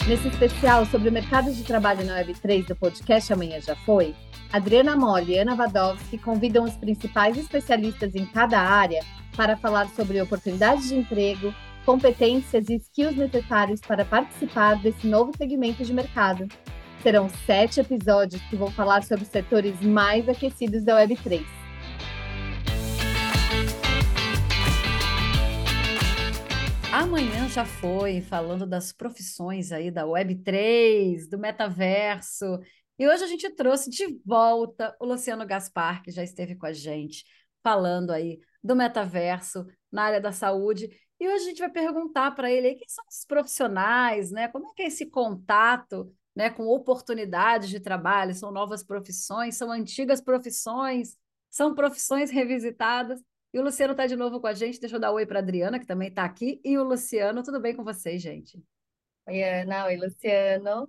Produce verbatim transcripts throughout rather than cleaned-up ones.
Nesse especial sobre o mercado de trabalho na Web três do podcast Amanhã Já Foi, Adriana Moll e Ana Wadowski convidam os principais especialistas em cada área para falar sobre oportunidades de emprego, competências e skills necessários para participar desse novo segmento de mercado. Serão sete episódios que vão falar sobre os setores mais aquecidos da Web três. Amanhã Já Foi, falando das profissões aí da Web três, do metaverso. E hoje a gente trouxe de volta o Luciano Gaspar, que já esteve com a gente, falando aí do metaverso na área da saúde. E hoje a gente vai perguntar para ele aí quem são os profissionais, né? Como é que é esse contato, né, com oportunidades de trabalho? São novas profissões, são antigas profissões, são profissões revisitadas? E o Luciano está de novo com a gente. Deixa eu dar oi para a Adriana, que também está aqui. E o Luciano, tudo bem com vocês, gente? Oi, Ana. Oi, Luciano.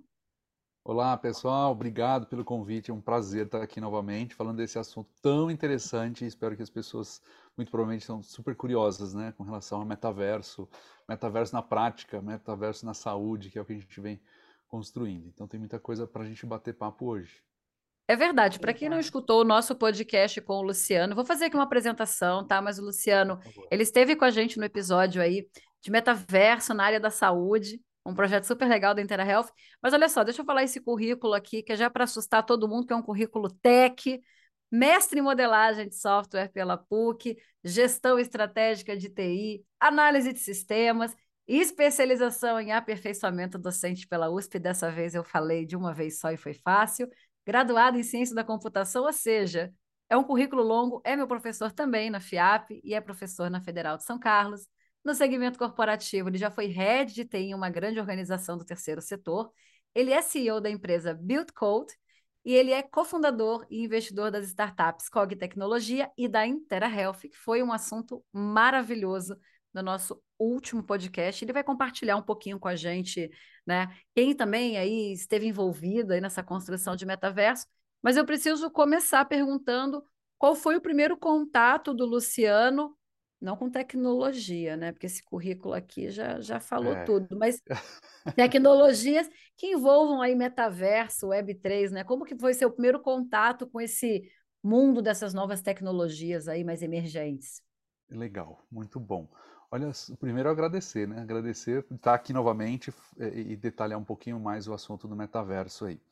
Olá, pessoal. Obrigado pelo convite. É um prazer estar aqui novamente falando desse assunto tão interessante. Espero que as pessoas, muito provavelmente, são super curiosas, né, com relação ao metaverso, metaverso na prática, metaverso na saúde, que é o que a gente vem construindo. Então, tem muita coisa para a gente bater papo hoje. É verdade. Para quem não escutou o nosso podcast com o Luciano, vou fazer aqui uma apresentação, tá? Mas o Luciano, ele esteve com a gente no episódio aí de metaverso na área da saúde, um projeto super legal da Intera Health. Mas olha só, deixa eu falar esse currículo aqui, que é já para assustar todo mundo, que é um currículo tech, mestre em modelagem de software pela P U C, gestão estratégica de T I, análise de sistemas, especialização em aperfeiçoamento docente pela U S P. Dessa vez eu falei de uma vez só e foi fácil. Graduado em Ciência da Computação, ou seja, é um currículo longo, é meu professor também na FIAP e é professor na Federal de São Carlos. No segmento corporativo, ele já foi head de T I em uma grande organização do terceiro setor. Ele é C E O da empresa BuildCode e ele é cofundador e investidor das startups Cog Tecnologia e da Intera Health, que foi um assunto maravilhoso no nosso último podcast. Ele vai compartilhar um pouquinho com a gente, né? Quem também aí esteve envolvido aí nessa construção de metaverso. Mas eu preciso começar perguntando qual foi o primeiro contato do Luciano, não com tecnologia, né? Porque esse currículo aqui já, já falou É. tudo, mas tecnologias que envolvam aí metaverso, Web três, né? Como que foi seu primeiro contato com esse mundo dessas novas tecnologias aí mais emergentes? Legal, muito bom. Olha, primeiro agradecer, né? Agradecer por estar aqui novamente e detalhar um pouquinho mais o assunto do metaverso aí.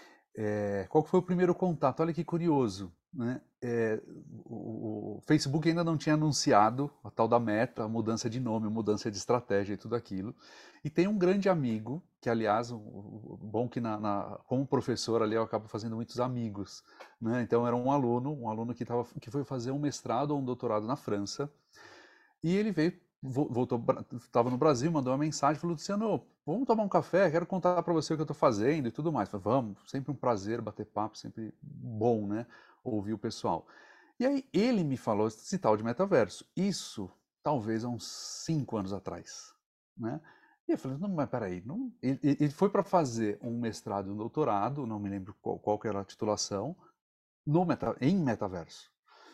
É, qual foi o primeiro contato? Olha que curioso, né? É, o, o Facebook ainda não tinha anunciado a tal da Meta, a mudança de nome, a mudança de estratégia e tudo aquilo. E tem um grande amigo, que aliás, o, o, bom que na, na, como professor ali eu acabo fazendo muitos amigos, né? Então era um aluno, um aluno que, tava, que foi fazer um mestrado ou um doutorado na França, e ele veio, voltou, estava no Brasil, mandou uma mensagem, falou, Luciano, vamos tomar um café, quero contar para você o que eu estou fazendo e tudo mais. Falei, vamos, sempre um prazer bater papo, sempre bom, né, ouvir o pessoal. E aí ele me falou esse tal de metaverso, isso talvez há uns cinco anos atrás, né? E eu falei, não, mas peraí, não... ele, ele foi para fazer um mestrado e um doutorado, não me lembro qual, qual que era a titulação, no meta, em metaverso.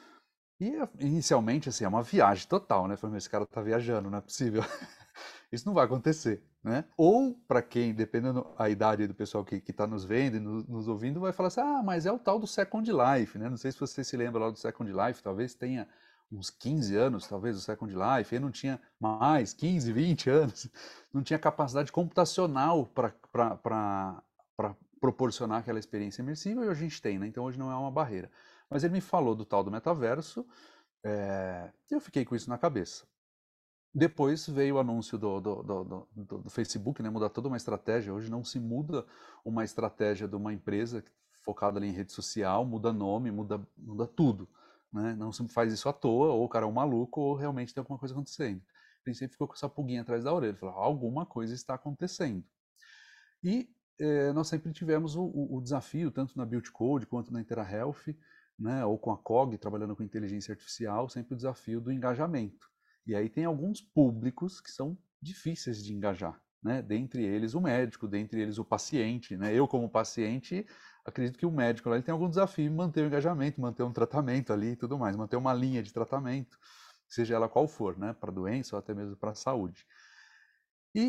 E inicialmente, assim, é uma viagem total, né? Falei, esse cara tá viajando, não é possível. Isso não vai acontecer, né? Ou, para quem, dependendo da idade do pessoal que está nos vendo e nos, nos ouvindo, vai falar assim, ah, mas é o tal do Second Life, né? Não sei se você se lembra lá do Second Life, talvez tenha uns quinze anos, talvez, o Second Life, ele não tinha mais, quinze, vinte anos, não tinha capacidade computacional para proporcionar aquela experiência imersiva, e a gente tem, né? Então hoje não é uma barreira. Mas ele me falou do tal do metaverso, é, e eu fiquei com isso na cabeça. Depois veio o anúncio do, do, do, do, do Facebook, né, mudar toda uma estratégia. Hoje não se muda uma estratégia de uma empresa focada ali em rede social, muda nome, muda, muda tudo. Né? Não se faz isso à toa, ou o cara é um maluco, ou realmente tem alguma coisa acontecendo. A gente sempre ficou com essa pulguinha atrás da orelha, falou, alguma coisa está acontecendo. E eh, nós sempre tivemos o, o, o desafio, tanto na BuildCode quanto na Intera Health, né, ou com a Cog, trabalhando com inteligência artificial, sempre o desafio do engajamento. E aí tem alguns públicos que são difíceis de engajar, né? Dentre eles o médico, dentre eles o paciente, né? Eu como paciente, acredito que o médico lá, ele tem algum desafio em manter o engajamento, manter um tratamento ali e tudo mais, manter uma linha de tratamento, seja ela qual for, né? Para doença ou até mesmo para a saúde. E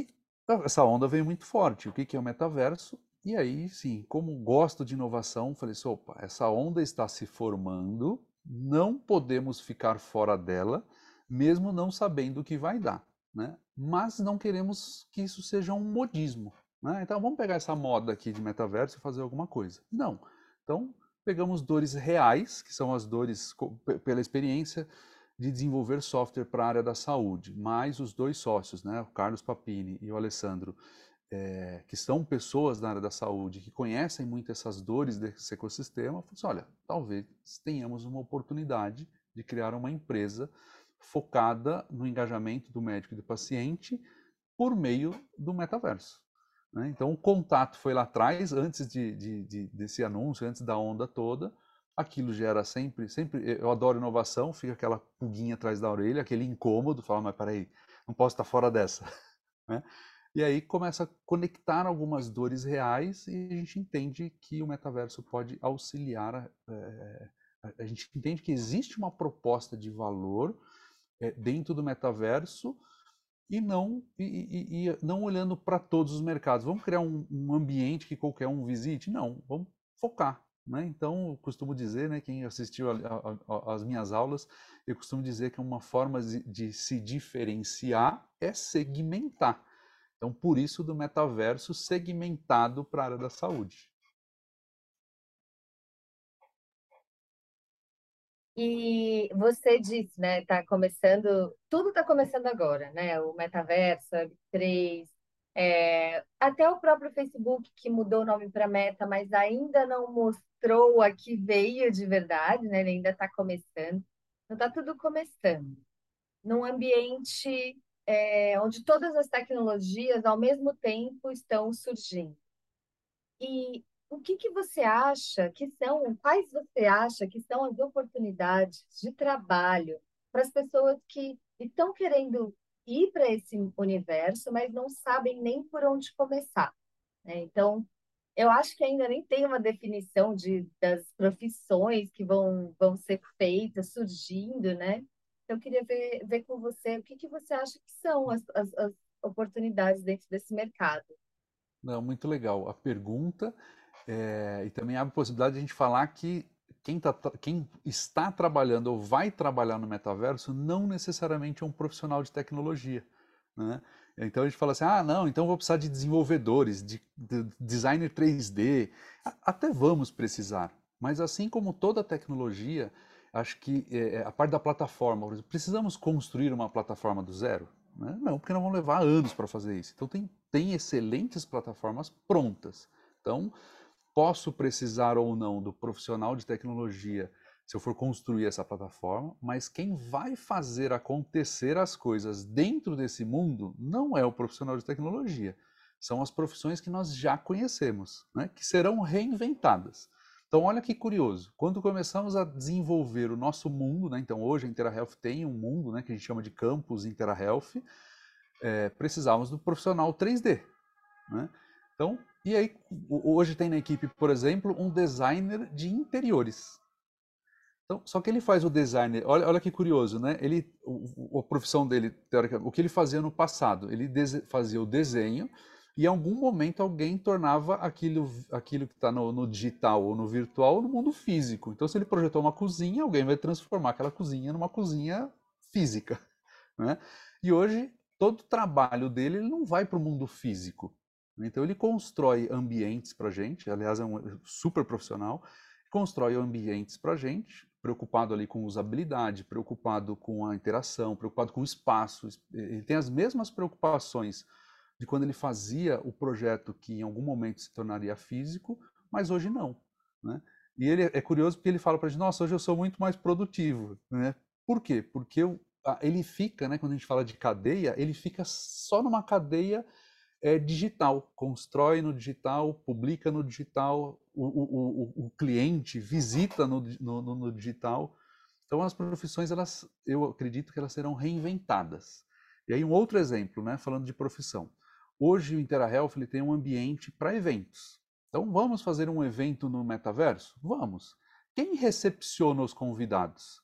essa onda veio muito forte. O que que é o metaverso? E aí, sim, como gosto de inovação, falei assim, opa, essa onda está se formando, não podemos ficar fora dela, mesmo não sabendo o que vai dar, né? Mas não queremos que isso seja um modismo, né? Então vamos pegar essa moda aqui de metaverso e fazer alguma coisa. Não. Então pegamos dores reais, que são as dores pela experiência de desenvolver software para a área da saúde, mais os dois sócios, né, o Carlos Papini e o Alessandro, é, que são pessoas da área da saúde, que conhecem muito essas dores desse ecossistema, falou assim, olha, talvez tenhamos uma oportunidade de criar uma empresa focada no engajamento do médico e do paciente por meio do metaverso. Né? Então, o contato foi lá atrás, antes de, de, de, desse anúncio, antes da onda toda. Aquilo gera sempre, sempre, eu adoro inovação, fica aquela pulguinha atrás da orelha, aquele incômodo, fala, mas peraí, não posso estar fora dessa. Né? E aí começa a conectar algumas dores reais e a gente entende que o metaverso pode auxiliar, é, a gente entende que existe uma proposta de valor é, dentro do metaverso, e não, e, e, e não olhando para todos os mercados. Vamos criar um, um ambiente que qualquer um visite? Não, vamos focar. Né? Então, eu costumo dizer, né, quem assistiu às minhas aulas, eu costumo dizer que uma forma de, de se diferenciar é segmentar. Então, por isso do metaverso segmentado para a área da saúde. E você disse, né? Tá começando, tudo está começando agora, né? O metaverso, a web três, é, até o próprio Facebook que mudou o nome para Meta, mas ainda não mostrou a que veio de verdade, né? Ele ainda está começando. Então tá tudo começando. Num ambiente é, onde todas as tecnologias ao mesmo tempo estão surgindo. E o que que você acha que são, quais você acha que são as oportunidades de trabalho para as pessoas que estão querendo ir para esse universo, mas não sabem nem por onde começar, né? Então, eu acho que ainda nem tem uma definição de, das profissões que vão, vão ser feitas, surgindo, né? Então, eu queria ver, ver com você o que que você acha que são as, as, as oportunidades dentro desse mercado. Não, muito legal a pergunta, é, e também abre a possibilidade de a gente falar que quem, tá, quem está trabalhando ou vai trabalhar no metaverso não necessariamente é um profissional de tecnologia. Né? Então a gente fala assim, ah, não, então vou precisar de desenvolvedores, de, de designer três D. Até vamos precisar, mas assim como toda tecnologia, acho que é, a parte da plataforma, por exemplo, precisamos construir uma plataforma do zero? Né? Não, porque nós vamos levar anos para fazer isso. Então tem, tem excelentes plataformas prontas. Então, posso precisar ou não do profissional de tecnologia se eu for construir essa plataforma, mas quem vai fazer acontecer as coisas dentro desse mundo não é o profissional de tecnologia. São as profissões que nós já conhecemos, né? Que serão reinventadas. Então, olha que curioso. Quando começamos a desenvolver o nosso mundo, né? Então hoje a InterAHealth tem um mundo, né, que a gente chama de campus InterAHealth, é, precisávamos do profissional três D. Né? Então, e aí, hoje tem na equipe, por exemplo, um designer de interiores. Então, só que ele faz o designer, olha, olha que curioso, né? Ele, o, a profissão dele, teoricamente, o que ele fazia no passado, ele fazia o desenho e em algum momento alguém tornava aquilo, aquilo que está no, no digital ou no virtual no mundo físico. Então, se ele projetou uma cozinha, alguém vai transformar aquela cozinha numa cozinha física. Né? E hoje, todo o trabalho dele ele não vai para o mundo físico. Então, ele constrói ambientes para a gente, aliás, é um super profissional, constrói ambientes para a gente, preocupado ali com usabilidade, preocupado com a interação, preocupado com o espaço. Ele tem as mesmas preocupações de quando ele fazia o projeto que em algum momento se tornaria físico, mas hoje não. Né? E ele é curioso porque ele fala para a gente, nossa, hoje eu sou muito mais produtivo. Né? Por quê? Porque eu, ele fica, né, quando a gente fala de cadeia, ele fica só numa cadeia é digital, constrói no digital, publica no digital, o, o, o, o cliente visita no, no, no digital. Então as profissões, elas, eu acredito que elas serão reinventadas. E aí um outro exemplo, né, falando de profissão. Hoje o InterAHealth ele tem um ambiente para eventos. Então vamos fazer um evento no metaverso? Vamos. Quem recepciona os convidados?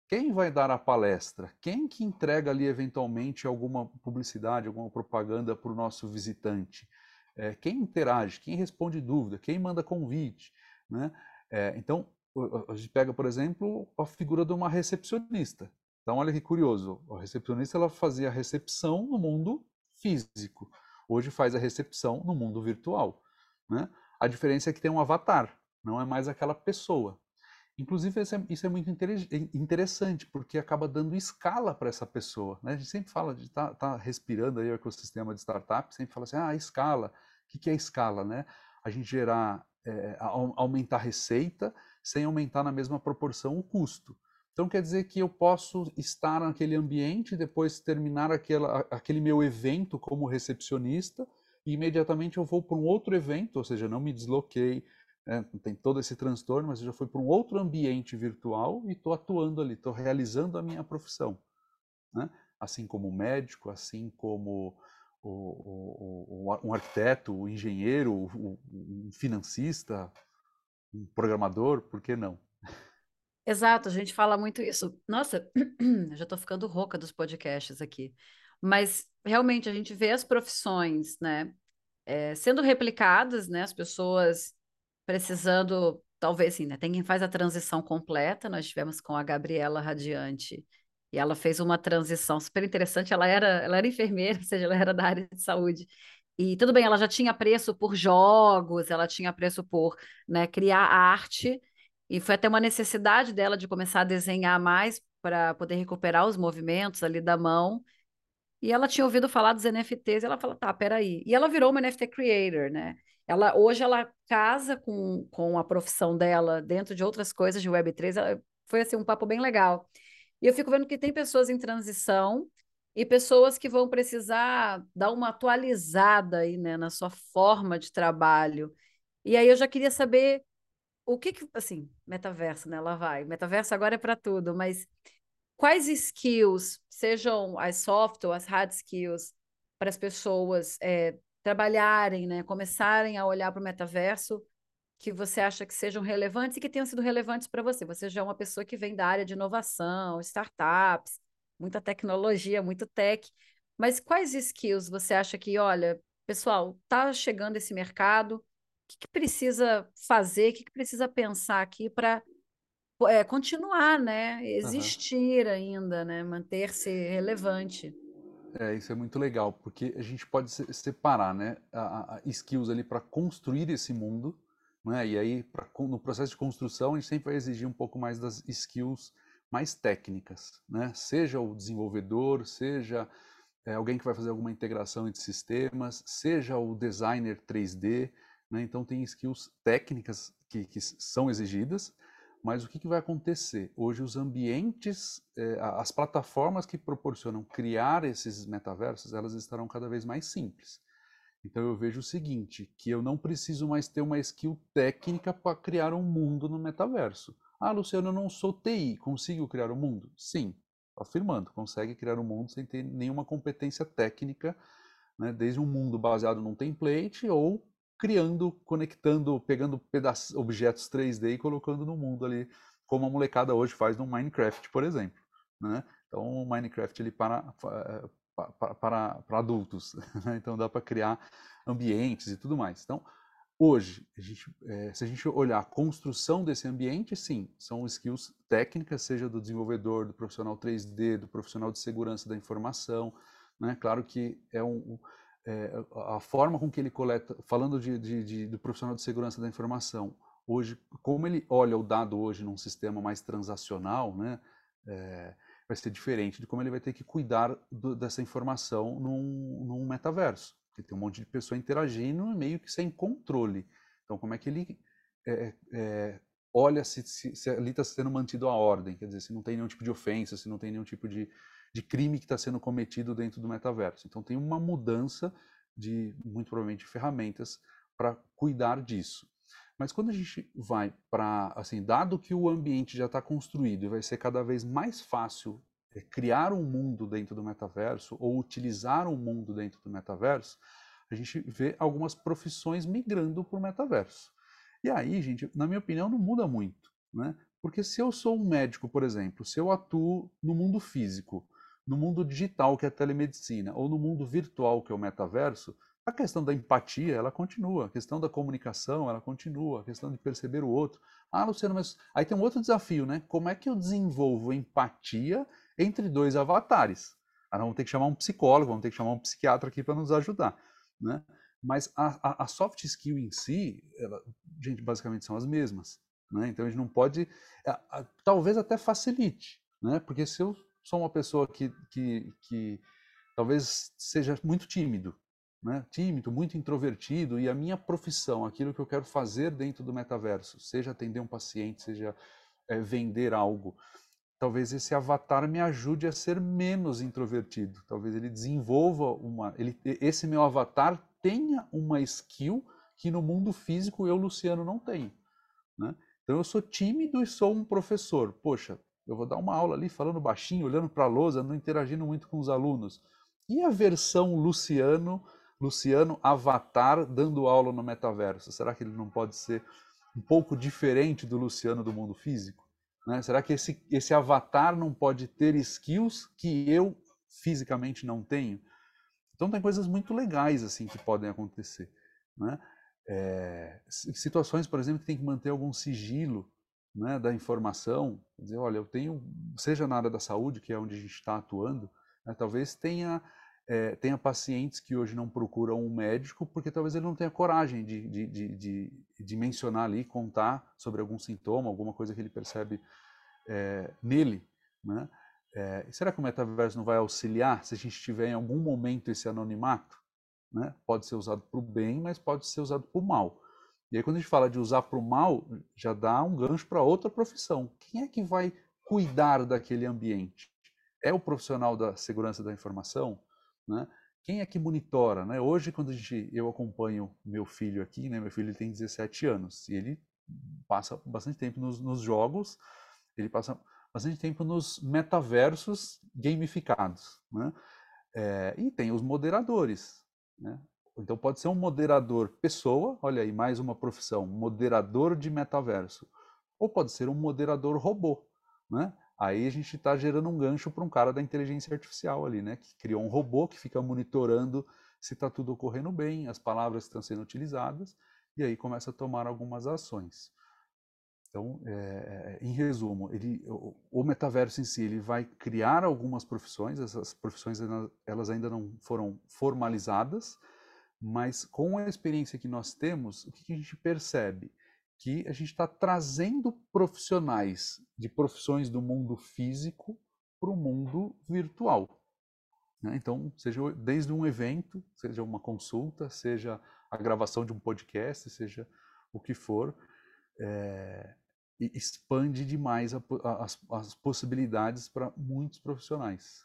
Quem vai dar a palestra? Quem que entrega ali eventualmente alguma publicidade, alguma propaganda para o nosso visitante? É, quem interage? Quem responde dúvida? Quem manda convite? Né? É, então, a gente pega, por exemplo, a figura de uma recepcionista. Então, olha que curioso, a recepcionista ela fazia a recepção no mundo físico. Hoje faz a recepção no mundo virtual. Né? A diferença é que tem um avatar, não é mais aquela pessoa. Inclusive, isso é, isso é muito interessante, porque acaba dando escala para essa pessoa. Né? A gente sempre fala de estar tá, tá respirando aí o ecossistema de startup, sempre fala assim, ah, escala. O que, que é escala? Né? A gente gerar, é, aumentar a receita sem aumentar na mesma proporção o custo. Então, quer dizer que eu posso estar naquele ambiente, depois terminar aquela, aquele meu evento como recepcionista, e imediatamente eu vou para um outro evento, ou seja, não me desloquei, é, tem todo esse transtorno, mas eu já fui para um outro ambiente virtual e estou atuando ali, estou realizando a minha profissão. Né? Assim como o médico, assim como o, o, o, um arquiteto, o um engenheiro, um, um financista, um programador, por que não? Exato, a gente fala muito isso. Nossa, já estou ficando rouca dos podcasts aqui. Mas realmente a gente vê as profissões, né, é, sendo replicadas, né, as pessoas precisando, talvez sim, né, tem quem faz a transição completa. Nós tivemos com a Gabriela Radiante e ela fez uma transição super interessante. Ela era, ela era enfermeira, ou seja, ela era da área de saúde. E tudo bem, ela já tinha preço por jogos, ela tinha preço por, né, criar arte. E foi até uma necessidade dela de começar a desenhar mais para poder recuperar os movimentos ali da mão. E ela tinha ouvido falar dos N F Ts, e ela falou, tá, peraí. E ela virou uma N F T creator, né? Ela, hoje ela casa com, com a profissão dela dentro de outras coisas de web três. Ela, foi assim, um papo bem legal. E eu fico vendo que tem pessoas em transição e pessoas que vão precisar dar uma atualizada aí, né, na sua forma de trabalho. E aí eu já queria saber o que que, assim, metaverso, né? Lá vai. Metaverso agora é para tudo, mas quais skills, sejam as soft ou as hard skills, para as pessoas é, trabalharem, né? Começarem a olhar para o metaverso, que você acha que sejam relevantes e que tenham sido relevantes para você? Você já é uma pessoa que vem da área de inovação, startups, muita tecnologia, muito tech, mas quais skills você acha que, olha, pessoal, está chegando esse mercado, o que, que precisa fazer, o que, que precisa pensar aqui para é, continuar, né? Uhum. Existir ainda, né? Manter-se relevante. É, isso é muito legal, porque a gente pode se- separar, né, a, a skills ali para construir esse mundo, né, e aí pra, no processo de construção a gente sempre vai exigir um pouco mais das skills mais técnicas, né, seja o desenvolvedor, seja é, alguém que vai fazer alguma integração entre sistemas, seja o designer três D, né, então tem skills técnicas que, que são exigidas. Mas o que, que vai acontecer? Hoje os ambientes, eh, as plataformas que proporcionam criar esses metaversos, elas estarão cada vez mais simples. Então eu vejo o seguinte, que eu não preciso mais ter uma skill técnica para criar um mundo no metaverso. Ah, Luciano, eu não sou T I, consigo criar um mundo? Sim, afirmando, consegue criar um mundo sem ter nenhuma competência técnica, né, desde um mundo baseado num template ou criando, conectando, pegando pedaços, objetos três D e colocando no mundo ali, como a molecada hoje faz no Minecraft, por exemplo. Né? Então, o Minecraft ele para, para, para, para adultos, né? Então dá para criar ambientes e tudo mais. Então, hoje, a gente, é, se a gente olhar a construção desse ambiente, sim, são skills técnicas, seja do desenvolvedor, do profissional três D, do profissional de segurança da informação, né? Claro que é um, é, a forma com que ele coleta, falando de, de, de, do profissional de segurança da informação, hoje, como ele olha o dado hoje num sistema mais transacional, né, é, vai ser diferente de como ele vai ter que cuidar do, dessa informação num, num metaverso. Porque tem um monte de pessoa interagindo meio que sem controle. Então, como é que ele é, é, olha se, se, se ali está sendo mantido a ordem? Quer dizer, se não tem nenhum tipo de ofensa, se não tem nenhum tipo de, de crime que está sendo cometido dentro do metaverso. Então tem uma mudança de, muito provavelmente, ferramentas para cuidar disso. Mas quando a gente vai para, assim, dado que o ambiente já está construído e vai ser cada vez mais fácil é, criar um mundo dentro do metaverso ou utilizar um mundo dentro do metaverso, a gente vê algumas profissões migrando para o metaverso. E aí, gente, na minha opinião, não muda muito. Né? Porque se eu sou um médico, por exemplo, se eu atuo no mundo físico, no mundo digital, que é a telemedicina, ou no mundo virtual, que é o metaverso, a questão da empatia, ela continua, a questão da comunicação, ela continua, a questão de perceber o outro. Ah, Luciano, mas aí tem um outro desafio, né? Como é que eu desenvolvo empatia entre dois avatares? Ah, vamos ter que chamar um psicólogo, vamos ter que chamar um psiquiatra aqui para nos ajudar, né? Mas a, a, a soft skill em si, ela, gente, basicamente são as mesmas, né? Então a gente não pode, a, a, talvez até facilite, né? Porque se eu sou uma pessoa que, que, que talvez seja muito tímido, né? Tímido, muito introvertido, e a minha profissão, aquilo que eu quero fazer dentro do metaverso, seja atender um paciente, seja é, vender algo, talvez esse avatar me ajude a ser menos introvertido. Talvez ele desenvolva uma, ele, esse meu avatar tenha uma skill que no mundo físico eu, Luciano, não tenho, né? Então eu sou tímido e sou um professor. Poxa, eu vou dar uma aula ali falando baixinho, olhando para a lousa, não interagindo muito com os alunos. E a versão Luciano, Luciano avatar dando aula no metaverso? Será que ele não pode ser um pouco diferente do Luciano do mundo físico? Né? Será que esse, esse avatar não pode ter skills que eu fisicamente não tenho? Então tem coisas muito legais assim que podem acontecer, né? É, situações, por exemplo, que tem que manter algum sigilo, né, da informação, dizer, olha, eu tenho, seja na área da saúde, que é onde a gente está atuando, né, talvez tenha, é, tenha pacientes que hoje não procuram um médico porque talvez ele não tenha coragem de, de, de, de, de mencionar ali, contar sobre algum sintoma, alguma coisa que ele percebe é, nele, né? É, será que o metaverso não vai auxiliar se a gente tiver em algum momento esse anonimato? Né? Pode ser usado para o bem, mas pode ser usado para o mal. E aí quando a gente fala de usar para o mal, já dá um gancho para outra profissão. Quem é que vai cuidar daquele ambiente? É o profissional da segurança da informação? Né? Quem é que monitora? Né? Hoje, quando a gente, eu acompanho meu filho aqui, né? Meu filho tem dezessete anos, e ele passa bastante tempo nos, nos jogos, ele passa bastante tempo nos metaversos gamificados, né? É, e tem os moderadores, né? Então pode ser um moderador pessoa, olha aí, mais uma profissão, moderador de metaverso. Ou pode ser um moderador robô, né? Aí a gente está gerando um gancho para um cara da inteligência artificial ali, né? Que criou um robô que fica monitorando se está tudo ocorrendo bem, as palavras que estão sendo utilizadas, e aí começa a tomar algumas ações. Então, é, em resumo, ele, o, o metaverso em si, ele vai criar algumas profissões, essas profissões elas ainda não foram formalizadas, mas com a experiência que nós temos, o que a gente percebe? Que a gente está trazendo profissionais de profissões do mundo físico para o mundo virtual, né? Então, seja desde um evento, seja uma consulta, seja a gravação de um podcast, seja o que for, é, e expande demais a, a, as, as possibilidades para muitos profissionais.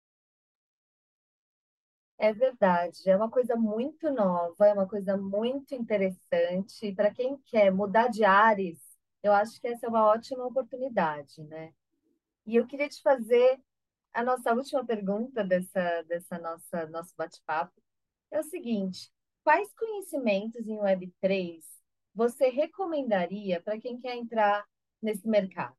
É verdade, é uma coisa muito nova, é uma coisa muito interessante. Para quem quer mudar de ares, eu acho que essa é uma ótima oportunidade, né? E eu queria te fazer a nossa última pergunta dessa, dessa nossa nosso bate-papo. É o seguinte: quais conhecimentos em web três você recomendaria para quem quer entrar nesse mercado?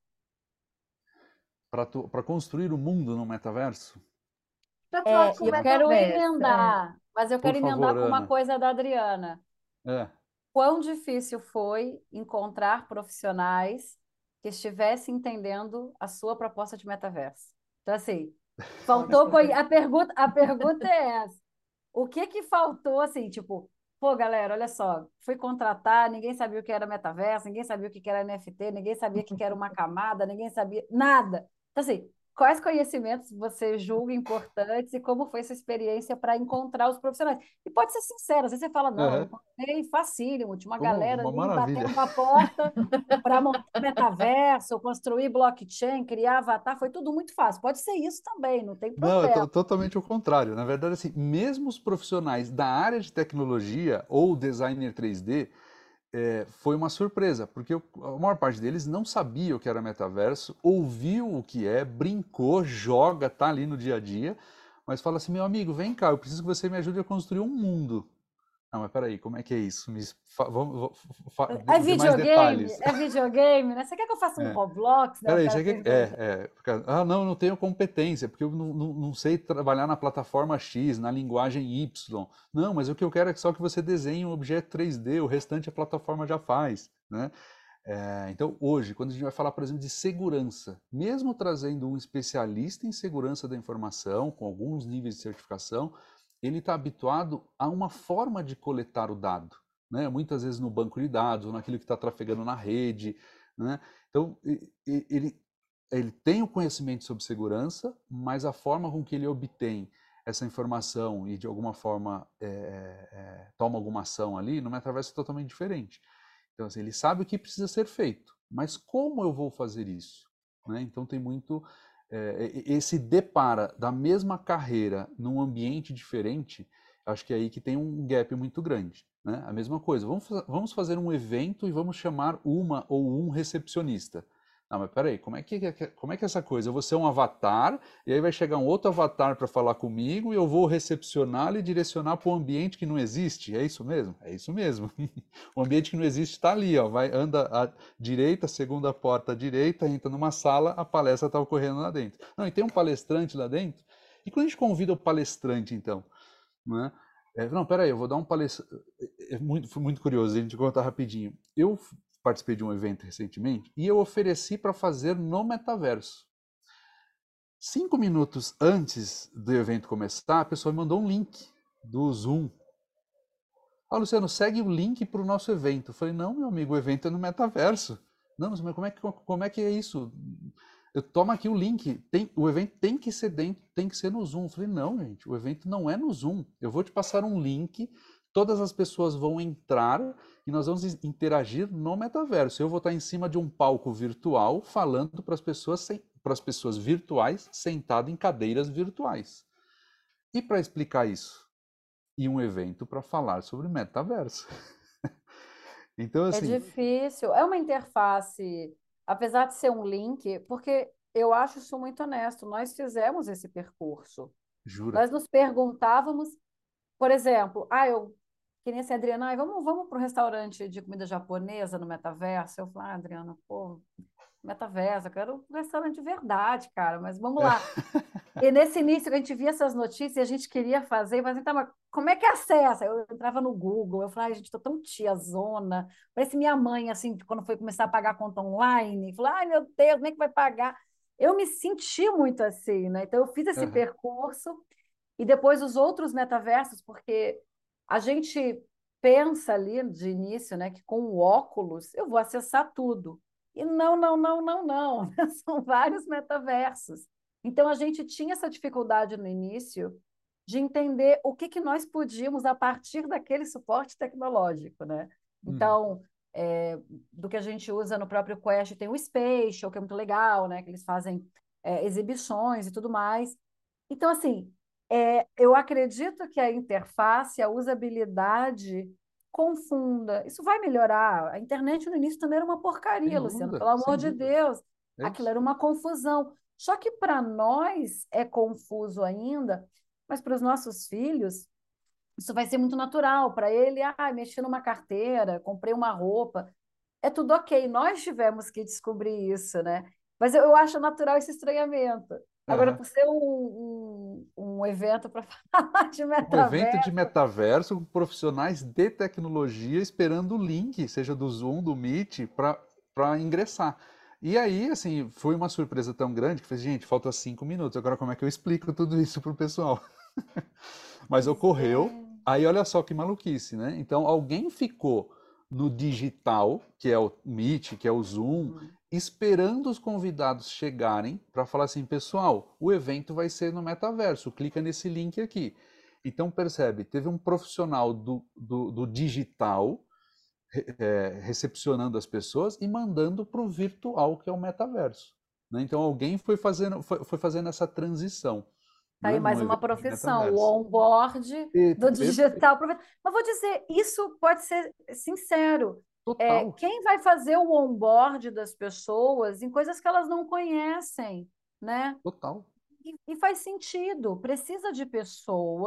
Para construir o mundo no metaverso? Para atuar É, com e eu quero metaverso, é. emendar, mas eu Por quero emendar favor, com uma Ana. coisa da Adriana. É. Quão difícil foi encontrar profissionais que estivessem entendendo a sua proposta de metaverso? Então, assim, faltou. Ótima coi- A pergunta. pergunta, a pergunta é essa: o que que faltou, assim, tipo, pô, galera, olha só, fui contratar, ninguém sabia o que era metaverso, ninguém sabia o que era N F T, ninguém sabia o que era uma camada, ninguém sabia nada. Então, assim, quais conhecimentos você julga importantes e como foi essa experiência para encontrar os profissionais? E pode ser sincero, às vezes você fala, não, eu Uhum. encontrei facílimo, tinha uma Como galera uma ali maravilha. batendo a porta para montar metaverso, construir blockchain, criar avatar, foi tudo muito fácil. Pode ser isso também, não tem Não, é to- problema. totalmente o contrário. Na verdade, assim, mesmo os profissionais da área de tecnologia ou designer três D, é, foi uma surpresa, porque o- a maior parte deles não sabia o que era metaverso, ouviu o que é, brincou, joga, tá ali no dia a dia, mas fala assim, meu amigo, vem cá, eu preciso que você me ajude a construir um mundo. Não, mas peraí, como é que é isso? Me, fa, vamos, fa, É dê mais videogame, detalhes. é videogame, né? Você quer que eu faça um É. Roblox, né? O Peraí, cara você fez quer... É, é. porque- Ah, não, eu não tenho competência, porque eu não, não, não sei trabalhar na plataforma X, na linguagem Y. Não, mas o que eu quero é só que você desenhe um objeto três D, o restante a plataforma já faz, né? É, então, hoje, quando a gente vai falar, por exemplo, de segurança, mesmo trazendo um especialista em segurança da informação, com alguns níveis de certificação, ele está habituado a uma forma de coletar o dado, né? Muitas vezes no banco de dados, ou naquilo que está trafegando na rede, né? Então, ele, ele tem o conhecimento sobre segurança, mas a forma com que ele obtém essa informação e, de alguma forma, é, é, toma alguma ação ali, no metaverso é totalmente diferente. Então, assim, ele sabe o que precisa ser feito, mas como eu vou fazer isso? Né? Então, tem muito... É, esse depara da mesma carreira num ambiente diferente, acho que é aí que tem um gap muito grande. Né? A mesma coisa, vamos, vamos fazer um evento e vamos chamar uma ou um recepcionista. Não, mas peraí, como é que, como é que é essa coisa? Eu vou ser um avatar, e aí vai chegar um outro avatar para falar comigo, e eu vou recepcioná-lo e direcionar para um ambiente que não existe? É isso mesmo? É isso mesmo. O ambiente que não existe está ali, ó, vai, anda à direita, segunda porta à direita, entra numa sala, a palestra está ocorrendo lá dentro. Não, e tem um palestrante lá dentro. E quando a gente convida o palestrante, então? Não, é? É, não, peraí, eu vou dar um palestrante. É muito, foi muito curioso, a gente contar rapidinho. Eu participei de um evento recentemente e eu ofereci para fazer no metaverso. Cinco minutos antes do evento começar, a pessoa me mandou um link do Zoom. Ah, Luciano, segue o link para o nosso evento. Eu falei, não, meu amigo, o evento é no metaverso. Não, mas como é que, como é, que é isso? Eu tomo aqui o link. Tem, o evento tem que ser dentro, tem que ser no Zoom. Eu falei, não, gente, o evento não é no Zoom. Eu vou te passar um link, todas as pessoas vão entrar e nós vamos interagir no metaverso. Eu vou estar em cima de um palco virtual falando para as pessoas, para as pessoas virtuais sentado em cadeiras virtuais. E para explicar isso? E um evento para falar sobre metaverso. Então, É assim, difícil. É uma interface, apesar de ser um link, porque eu acho isso muito honesto. Nós fizemos esse percurso. jura? Nós nos perguntávamos, por exemplo, ah, eu queria ser Adriana, ah, vamos, vamos para um restaurante de comida japonesa no metaverso. Eu falei, ah, Adriana, pô, metaverso, eu quero um restaurante de verdade, cara, mas vamos lá. E nesse início que a gente via essas notícias, a gente queria fazer, mas então, mas como é que acessa? Eu entrava no Google, eu falava, ai, gente, estou tão tiazona. Parece minha mãe, assim, quando foi começar a pagar a conta online, falou, ai, meu Deus, como é que vai pagar? Eu me senti muito assim, né? Então, eu fiz esse Uhum. percurso e depois os outros metaversos, porque a gente pensa ali de início, né, que com o óculos eu vou acessar tudo. E não, não, não, não, não. São vários metaversos. Então, a gente tinha essa dificuldade no início de entender o que, que nós podíamos a partir daquele suporte tecnológico, né? Uhum. Então, é, do que a gente usa no próprio Quest, tem o Spatial, que é muito legal, né? Que eles fazem é, exibições e tudo mais. Então, assim, é, eu acredito que a interface, a usabilidade confunda. Isso vai melhorar. A internet no início também era uma Sem porcaria, Luciano, dúvida, pelo amor sem de dúvida. Deus. É Aquilo isso. era uma confusão. Só que para nós é confuso ainda, mas para os nossos filhos, isso vai ser muito natural. Para ele, ah, mexi numa carteira, comprei uma roupa. É tudo ok. Nós tivemos que descobrir isso, né? Mas eu, eu acho natural esse estranhamento. Agora, Uhum. por ser um, um, um evento para falar de Um evento de metaverso, metaverso com profissionais de tecnologia esperando o link, seja do Zoom, do Meet, para ingressar. E aí, assim, foi uma surpresa tão grande que fez, gente, falta cinco minutos, agora como é que eu explico tudo isso pro pessoal? Mas pois ocorreu, é. aí olha só que maluquice, né? Então, alguém ficou no digital, que é o Meet, que é o Zoom, Hum. esperando os convidados chegarem para falar assim, pessoal, o evento vai ser no metaverso, clica nesse link aqui. Então, percebe, teve um profissional do, do, do digital é, recepcionando as pessoas e mandando para o virtual, que é o metaverso. Né? Então, alguém foi fazendo, foi, foi fazendo essa transição, Tá né, aí num mais uma evento de profissão, o metaverso. onboard E, do perfeito, digital. Mas vou dizer, isso pode ser sincero. É, total, quem vai fazer o onboard das pessoas em coisas que elas não conhecem, né? total. E, e faz sentido, precisa de pessoas.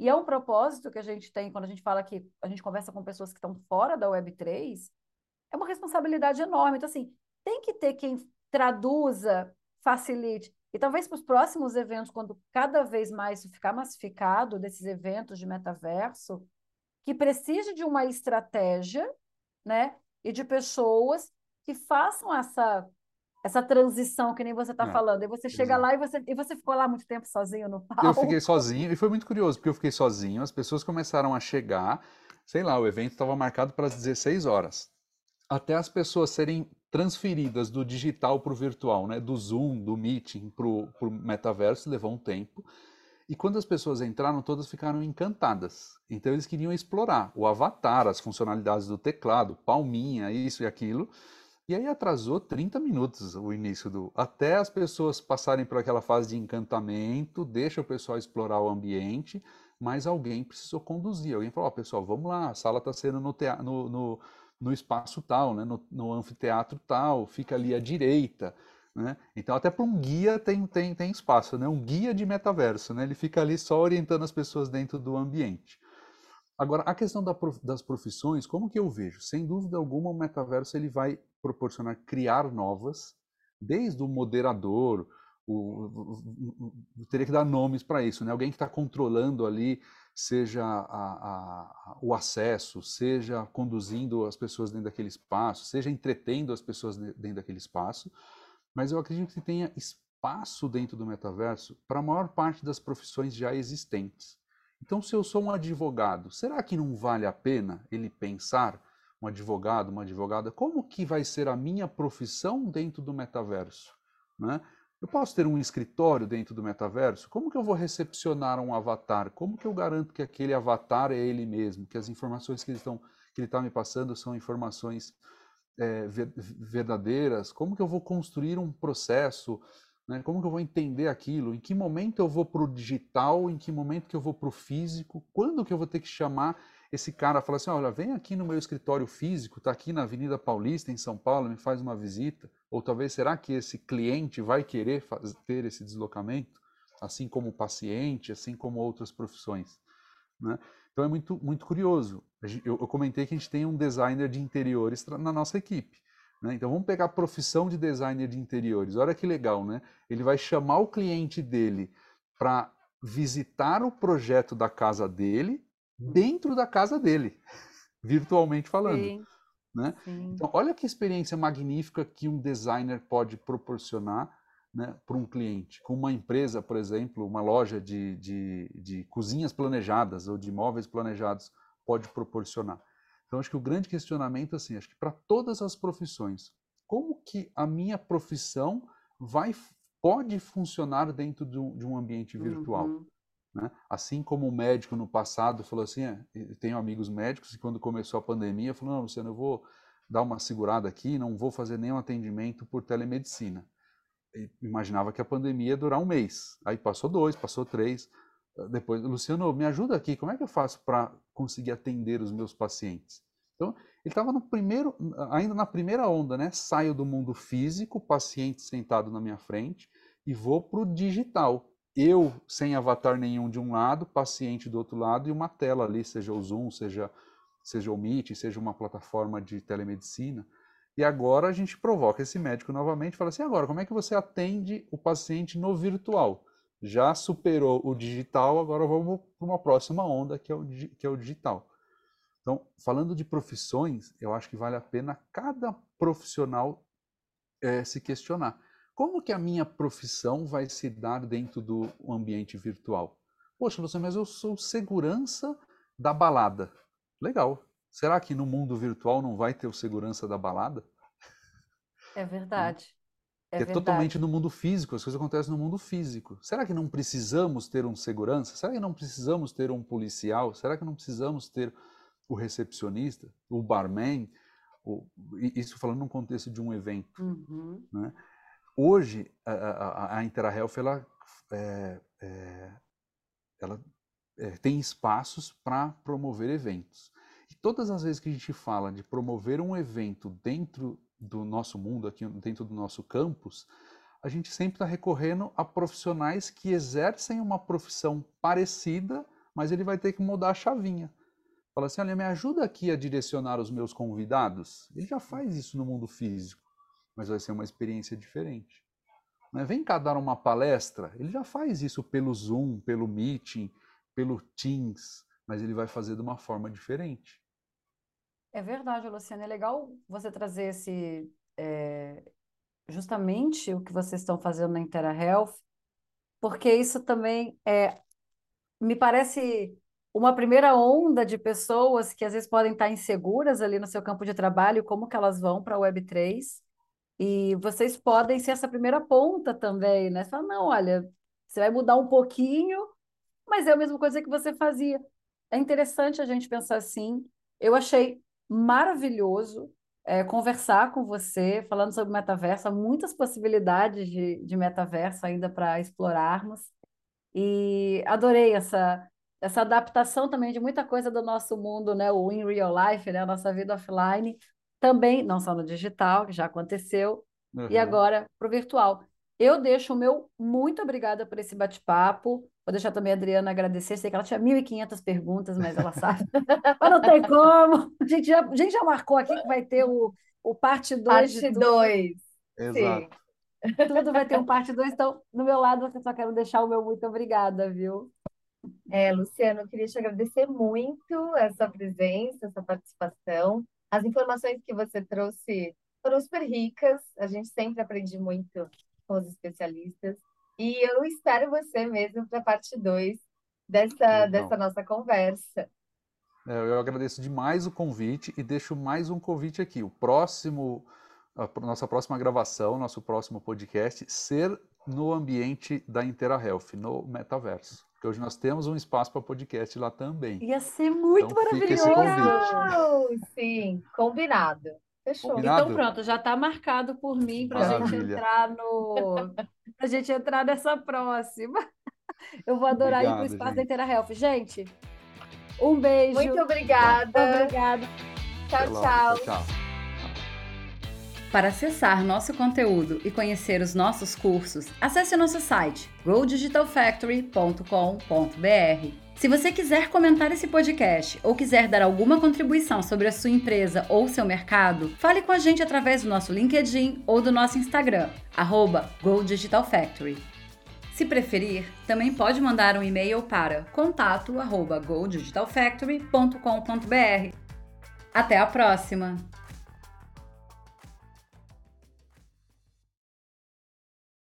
E é um propósito que a gente tem quando a gente fala que a gente conversa com pessoas que estão fora da web três, é uma responsabilidade enorme. Então, assim, tem que ter quem traduza, facilite. E talvez para os próximos eventos, quando cada vez mais isso ficar massificado, desses eventos de metaverso, que precise de uma estratégia, né? E de pessoas que façam essa, essa transição, que nem você está É, falando. E você chega exato. lá e você, e você ficou lá muito tempo sozinho no Eu fiquei palco. sozinho e foi muito curioso, porque eu fiquei sozinho, as pessoas começaram a chegar, sei lá, o evento estava marcado para as dezesseis horas. Até as pessoas serem transferidas do digital para o virtual, né? Do Zoom, do Meeting para o metaverso, levou um tempo. E quando as pessoas entraram, todas ficaram encantadas. Então eles queriam explorar o avatar, as funcionalidades do teclado, palminha, isso e aquilo. E aí atrasou trinta minutos o início do. Até as pessoas passarem por aquela fase de encantamento, deixa o pessoal explorar o ambiente, mas alguém precisou conduzir. Alguém falou: ó, pessoal, vamos lá, a sala está sendo no, tea... no, no, no espaço tal, né? no, no anfiteatro tal, fica ali à direita. Né? Então, até para um guia tem, tem, tem espaço, né? Um guia de metaverso, né? Ele fica ali só orientando as pessoas dentro do ambiente. Agora, a questão da prof, das profissões, como que eu vejo? Sem dúvida alguma, o metaverso ele vai proporcionar criar novas, desde o moderador, o, o, o, o teria que dar nomes para isso, né? Alguém que está controlando ali, seja a, a, o acesso, seja conduzindo as pessoas dentro daquele espaço, seja entretendo as pessoas dentro daquele espaço. Mas eu acredito que tenha espaço dentro do metaverso para a maior parte das profissões já existentes. Então, se eu sou um advogado, será que não vale a pena ele pensar, um advogado, uma advogada, como que vai ser a minha profissão dentro do metaverso? Né? Eu posso ter um escritório dentro do metaverso? Como que eu vou recepcionar um avatar? Como que eu garanto que aquele avatar é ele mesmo? Que as informações que ele está me passando são informações é, verdadeiras? Como que eu vou construir um processo? Né? Como que eu vou entender aquilo? Em que momento eu vou para o digital? Em que momento que eu vou para o físico? Quando que eu vou ter que chamar esse cara e falar assim, olha, vem aqui no meu escritório físico, está aqui na Avenida Paulista, em São Paulo, me faz uma visita? Ou talvez, será que esse cliente vai querer fazer, ter esse deslocamento? Assim como o paciente, assim como outras profissões. Né? Então é muito, muito curioso. Eu, eu comentei que a gente tem um designer de interiores na nossa equipe. Né? Então vamos pegar a profissão de designer de interiores. Olha que legal, né? Ele vai chamar o cliente dele para visitar o projeto da casa dele dentro da casa dele, virtualmente falando. Sim, Né? sim. Então olha que experiência magnífica que um designer pode proporcionar, né, para um cliente. Com uma empresa, por exemplo, uma loja de, de, de cozinhas planejadas ou de móveis planejados pode proporcionar. Então, acho que o grande questionamento, assim, acho que para todas as profissões, como que a minha profissão vai, pode funcionar dentro de um, de um ambiente virtual? Uhum. Né? Assim como o médico no passado falou assim, é, tenho amigos médicos e quando começou a pandemia, falou, não, Luciano, eu vou dar uma segurada aqui, não vou fazer nenhum atendimento por telemedicina. Imaginava que a pandemia ia durar um mês. Aí passou dois, passou três. Depois, Luciano, me ajuda aqui, como é que eu faço para conseguir atender os meus pacientes? Então, ele estava no primeiro, ainda na primeira onda, né? Saio do mundo físico, paciente sentado na minha frente, e vou para o digital. Eu sem avatar nenhum de um lado, paciente do outro lado, e uma tela ali, seja o Zoom, seja, seja o Meet, seja uma plataforma de telemedicina. E agora a gente provoca esse médico novamente e fala assim, agora, como é que você atende o paciente no virtual? Já superou o digital, agora vamos para uma próxima onda, que é o, que é o digital. Então, falando de profissões, eu acho que vale a pena cada profissional é, se questionar. Como que a minha profissão vai se dar dentro do ambiente virtual? Poxa, você, mas eu sou segurança da balada. Legal. Será que no mundo virtual não vai ter o segurança da balada? É Né? verdade. É Que é totalmente verdade. no mundo físico, as coisas acontecem no mundo físico. Será que não precisamos ter um segurança? Será que não precisamos ter um policial? Será que não precisamos ter o recepcionista, o barman? O, isso falando num contexto de um evento. Uhum. Né? Hoje, a, a, a InterAHealth, ela, é, é, ela é, tem espaços para promover eventos. E todas as vezes que a gente fala de promover um evento dentro do nosso mundo, aqui dentro do nosso campus, a gente sempre está recorrendo a profissionais que exercem uma profissão parecida, mas ele vai ter que mudar a chavinha. Fala assim, olha, me ajuda aqui a direcionar os meus convidados. Ele já faz isso no mundo físico, mas vai ser uma experiência diferente. Né? Vem cá dar uma palestra, ele já faz isso pelo Zoom, pelo Meeting, pelo Teams, mas ele vai fazer de uma forma diferente. É verdade, Luciana. É legal você trazer esse, é, justamente o que vocês estão fazendo na InterAHealth, porque isso também é, me parece uma primeira onda de pessoas que às vezes podem estar inseguras ali no seu campo de trabalho, como que elas vão para a web três, e vocês podem ser essa primeira ponta também, né? Você fala, não, olha, você vai mudar um pouquinho, mas é a mesma coisa que você fazia. É interessante a gente pensar assim. Eu achei maravilhoso é, conversar com você, falando sobre metaverso, há muitas possibilidades de, de metaverso ainda para explorarmos. E adorei essa, essa adaptação também de muita coisa do nosso mundo, né? O in real life, né? A nossa vida offline, também, não só no digital, que já aconteceu, e Uhum. agora para o virtual. Eu deixo o meu muito obrigada por esse bate-papo. Vou deixar também a Adriana agradecer. Sei que ela tinha mil e quinhentas perguntas, mas ela sabe. Mas não tem como. A gente já, a gente já marcou aqui que vai ter o, o parte dois de Parte tudo. dois. Sim. Exato. Tudo vai ter um parte dois. Então, do meu lado, eu só quero deixar o meu muito obrigada, viu? É, Luciano, eu queria te agradecer muito essa presença, essa participação. As informações que você trouxe foram super ricas. A gente sempre aprende muito com os especialistas. E eu espero você mesmo para a parte dois dessa, Legal. dessa nossa conversa. É, eu agradeço demais o convite e deixo mais um convite aqui. O próximo, a nossa próxima gravação, nosso próximo podcast, ser no ambiente da InterAHealth, no metaverso. Porque hoje nós temos um espaço para podcast lá também. Ia ser muito Então fica esse maravilhoso. convite. Uau, sim, combinado. Fechou. Combinado? Então pronto, já está marcado por mim para a gente Maravilha. entrar no, pra gente entrar nessa próxima. Eu vou adorar ir para o Obrigado, espaço da gente. InterAHealth. Gente, um beijo. Muito obrigada. Obrigada. Tchau, Até logo. tchau. Tchau, tchau. Para acessar nosso conteúdo e conhecer os nossos cursos, acesse o nosso site go digital factory ponto com ponto b r. Se você quiser comentar esse podcast ou quiser dar alguma contribuição sobre a sua empresa ou seu mercado, fale com a gente através do nosso LinkedIn ou do nosso Instagram, arroba go digital factory. Se preferir, também pode mandar um e-mail para contato arroba go digital factory ponto com ponto b r. Até a próxima!